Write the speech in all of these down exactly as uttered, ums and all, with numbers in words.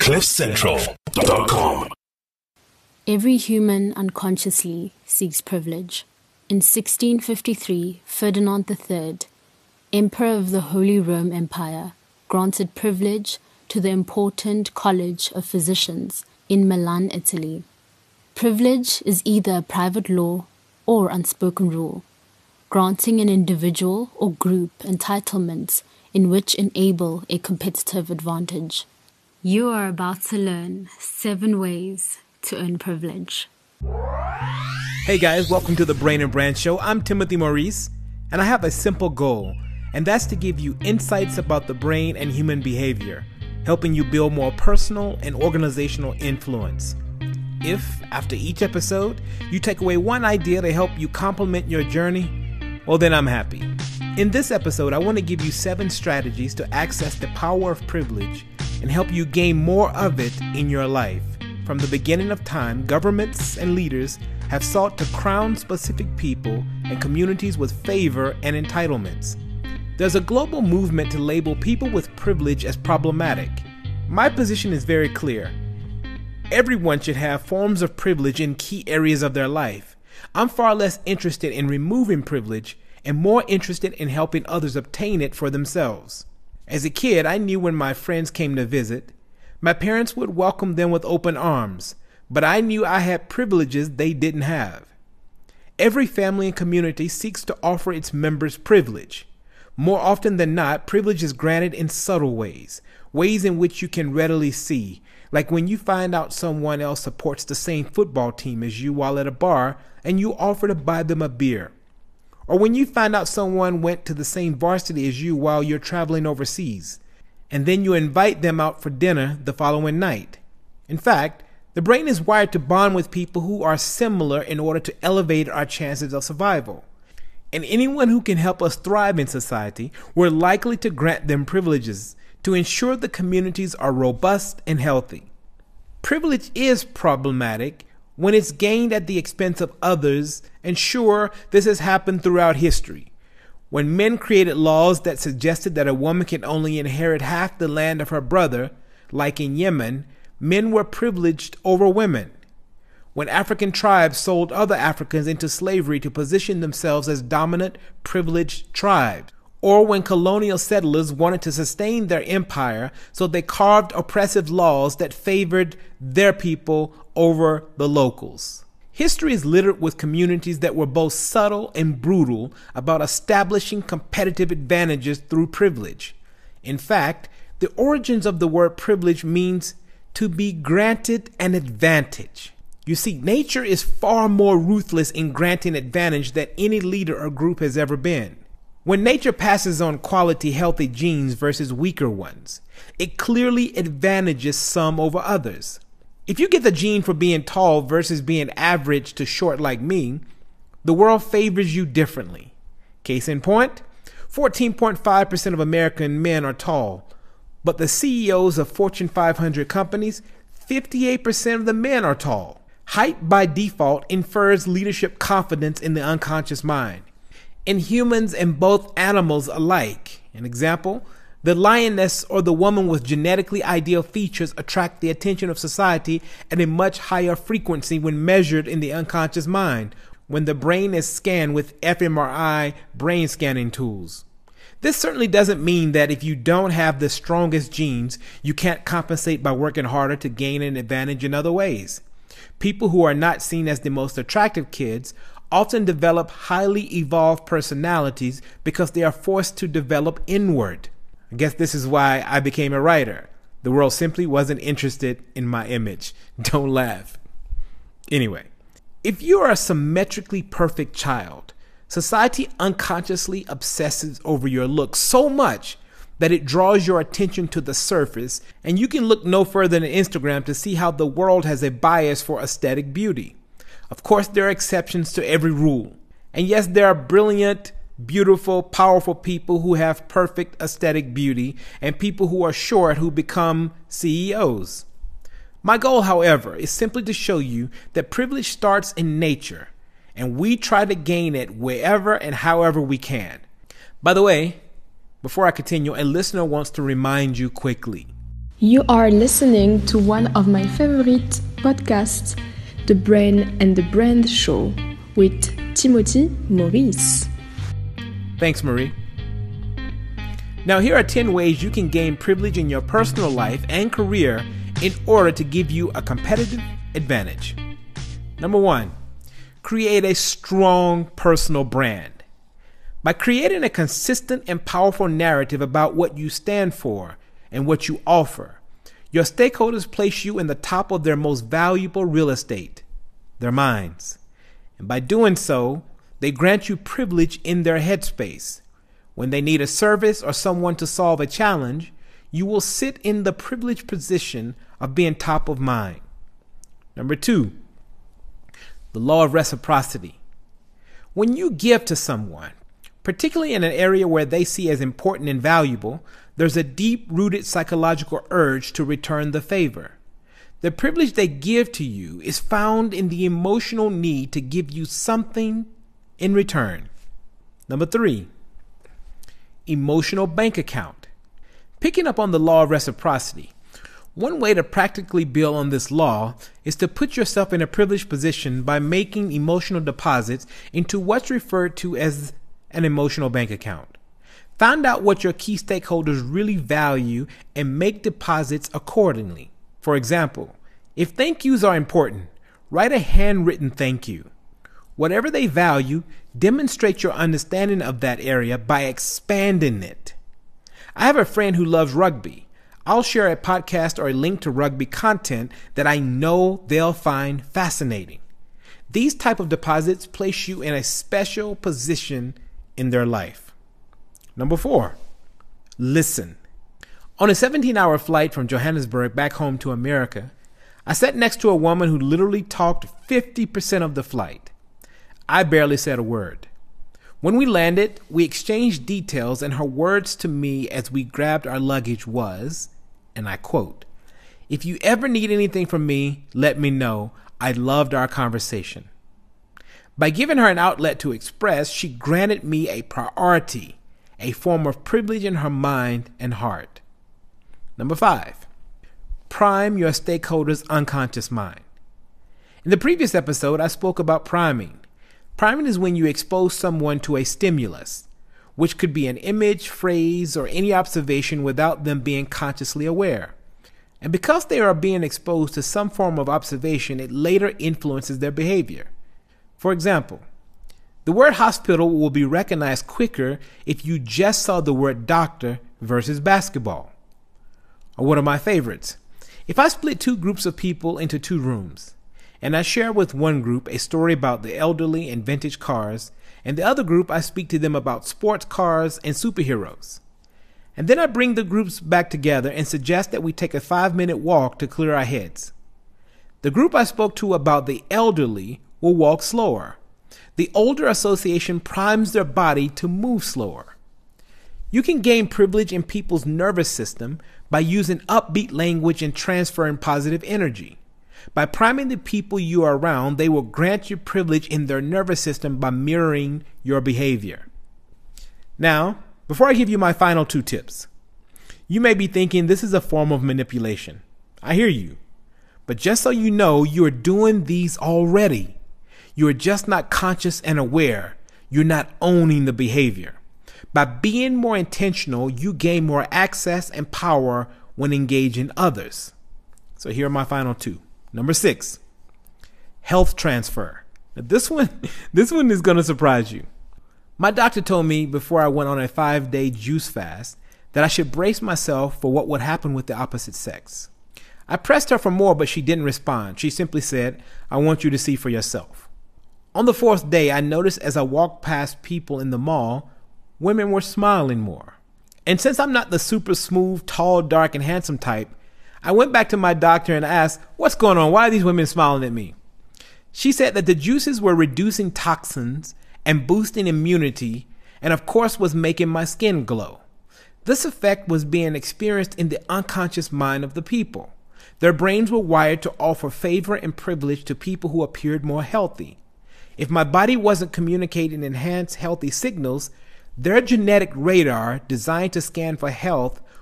cliff central dot com. Every human unconsciously seeks privilege. In sixteen fifty-three, Ferdinand the Third, Emperor of the Holy Roman Empire, granted privilege to the important College of Physicians in Milan, Italy. Privilege is either a private law or unspoken rule, granting an individual or group entitlements in which enable a competitive advantage. You are about to learn seven ways to earn privilege. Hey guys, welcome to the Brain and Brand Show. I'm Timothy Maurice, and I have a simple goal, and that's to give you insights about the brain and human behavior, helping you build more personal and organizational influence. If, after each episode, you take away one idea to help you complement your journey, well then I'm happy. In this episode, I want to give you seven strategies to access the power of privilege and help you gain more of it in your life. From the beginning of time, governments and leaders have sought to crown specific people and communities with favor and entitlements. There's a global movement to label people with privilege as problematic. My position is very clear. Everyone should have forms of privilege in key areas of their life. I'm far less interested in removing privilege and more interested in helping others obtain it for themselves. As a kid, I knew when my friends came to visit, my parents would welcome them with open arms, but I knew I had privileges they didn't have. Every family and community seeks to offer its members privilege. More often than not, privilege is granted in subtle ways, ways in which you can readily see, like when you find out someone else supports the same football team as you while at a bar and you offer to buy them a beer. Or when you find out someone went to the same varsity as you while you're traveling overseas, and then you invite them out for dinner the following night. In fact, the brain is wired to bond with people who are similar in order to elevate our chances of survival. And anyone who can help us thrive in society, we're likely to grant them privileges to ensure the communities are robust and healthy. Privilege is problematic when it's gained at the expense of others, and sure, this has happened throughout history. When men created laws that suggested that a woman can only inherit half the land of her brother, like in Yemen, men were privileged over women. When African tribes sold other Africans into slavery to position themselves as dominant, privileged tribes. Or when colonial settlers wanted to sustain their empire, so they carved oppressive laws that favored their people over the locals. History is littered with communities that were both subtle and brutal about establishing competitive advantages through privilege. In fact, the origins of the word privilege means to be granted an advantage. You see, nature is far more ruthless in granting advantage than any leader or group has ever been. When nature passes on quality, healthy genes versus weaker ones, it clearly advantages some over others. If you get the gene for being tall versus being average to short like me, the world favors you differently. Case in point, fourteen point five percent of American men are tall, but the C E Os of Fortune five hundred companies, fifty-eight percent of the men are tall. Height by default infers leadership confidence in the unconscious mind. In humans and both animals alike, an example, the lioness or the woman with genetically ideal features attract the attention of society at a much higher frequency when measured in the unconscious mind, when the brain is scanned with f M R I brain scanning tools. This certainly doesn't mean that if you don't have the strongest genes, you can't compensate by working harder to gain an advantage in other ways. People who are not seen as the most attractive kids often develop highly evolved personalities because they are forced to develop inward. I guess this is why I became a writer. The world simply wasn't interested in my image. Don't laugh. Anyway, if you are a symmetrically perfect child, society unconsciously obsesses over your look so much that it draws your attention to the surface, and you can look no further than Instagram to see how the world has a bias for aesthetic beauty. Of course, there are exceptions to every rule. And yes, there are brilliant, beautiful, powerful people who have perfect aesthetic beauty and people who are short who become C E Os. My goal, however, is simply to show you that privilege starts in nature, and we try to gain it wherever and however we can. By the way, before I continue, a listener wants to remind you quickly. You are listening to one of my favorite podcasts, The Brain and the Brand Show, with Timothy Maurice. Thanks, Marie. Now, here are ten ways you can gain privilege in your personal life and career in order to give you a competitive advantage. Number one, create a strong personal brand. By creating a consistent and powerful narrative about what you stand for and what you offer, your stakeholders place you in the top of their most valuable real estate, their minds. And by doing so, they grant you privilege in their headspace. When they need a service or someone to solve a challenge, you will sit in the privileged position of being top of mind. Number two, the law of reciprocity. When you give to someone, particularly in an area where they see as important and valuable, there's a deep-rooted psychological urge to return the favor. The privilege they give to you is found in the emotional need to give you something in return. Number three, emotional bank account. Picking up on the law of reciprocity, one way to practically build on this law is to put yourself in a privileged position by making emotional deposits into what's referred to as an emotional bank account. Find out what your key stakeholders really value and make deposits accordingly. For example, if thank yous are important, write a handwritten thank you. Whatever they value, demonstrate your understanding of that area by expanding it. I have a friend who loves rugby. I'll share a podcast or a link to rugby content that I know they'll find fascinating. These type of deposits place you in a special position in their life. Number four, listen. On a seventeen-hour flight from Johannesburg back home to America, I sat next to a woman who literally talked fifty percent of the flight. I barely said a word. When we landed, we exchanged details, and her words to me as we grabbed our luggage was, and I quote, "If you ever need anything from me, let me know. I loved our conversation." By giving her an outlet to express, she granted me a priority, a form of privilege in her mind and heart. Number five, prime your stakeholders' unconscious mind. In the previous episode, I spoke about priming. Priming is when you expose someone to a stimulus, which could be an image, phrase, or any observation without them being consciously aware. And because they are being exposed to some form of observation, it later influences their behavior. For example, the word hospital will be recognized quicker if you just saw the word doctor versus basketball. Or one of my favorites, if I split two groups of people into two rooms, and I share with one group a story about the elderly and vintage cars, and the other group I speak to them about sports cars and superheroes. And then I bring the groups back together and suggest that we take a five-minute walk to clear our heads. The group I spoke to about the elderly will walk slower. The older association primes their body to move slower. You can gain privilege in people's nervous system by using upbeat language and transferring positive energy. By priming the people you are around, they will grant you privilege in their nervous system by mirroring your behavior. Now, before I give you my final two tips, you may be thinking this is a form of manipulation. I hear you. But just so you know, you are doing these already. You are just not conscious and aware. You're not owning the behavior. By being more intentional, you gain more access and power when engaging others. So here are my final two. Number six, health transfer. Now this one, this one is going to surprise you. My doctor told me before I went on a five-day juice fast that I should brace myself for what would happen with the opposite sex. I pressed her for more, but she didn't respond. She simply said, "I want you to see for yourself." On the fourth day, I noticed as I walked past people in the mall, women were smiling more. And since I'm not the super smooth, tall, dark, and handsome type, I went back to my doctor and asked, "What's going on? Why are these women smiling at me?" She said that the juices were reducing toxins and boosting immunity, and of course was making my skin glow. This effect was being experienced in the unconscious mind of the people. Their brains were wired to offer favor and privilege to people who appeared more healthy. If my body wasn't communicating enhanced healthy signals, their genetic radar, designed to scan for health,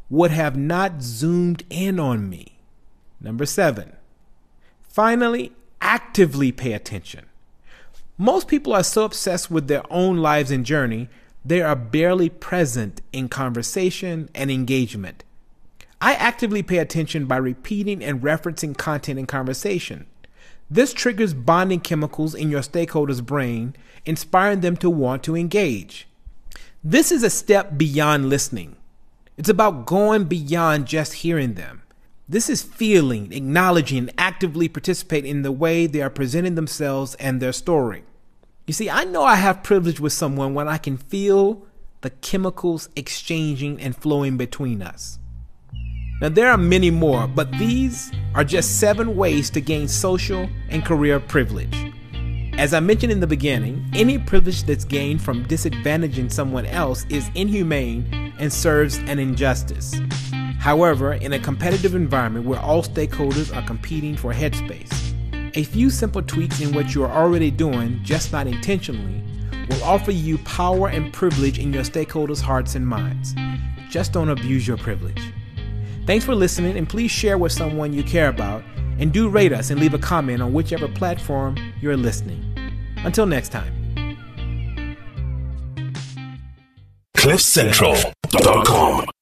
would have not zoomed in on me. Number seven, finally, actively pay attention. Most people are so obsessed with their own lives and journey, they are barely present in conversation and engagement. I actively pay attention by repeating and referencing content in conversation. This triggers bonding chemicals in your stakeholder's brain, inspiring them to want to engage. This is a step beyond listening. It's about going beyond just hearing them. This is feeling, acknowledging, and actively participating in the way they are presenting themselves and their story. You see, I know I have privilege with someone when I can feel the chemicals exchanging and flowing between us. Now, there are many more, but these are just seven ways to gain social and career privilege. As I mentioned in the beginning, any privilege that's gained from disadvantaging someone else is inhumane and serves an injustice. However, in a competitive environment where all stakeholders are competing for headspace, a few simple tweaks in what you are already doing, just not intentionally, will offer you power and privilege in your stakeholders' hearts and minds. Just don't abuse your privilege. Thanks for listening, and please share with someone you care about, and do rate us and leave a comment on whichever platform you're listening. Until next time. cliff central dot com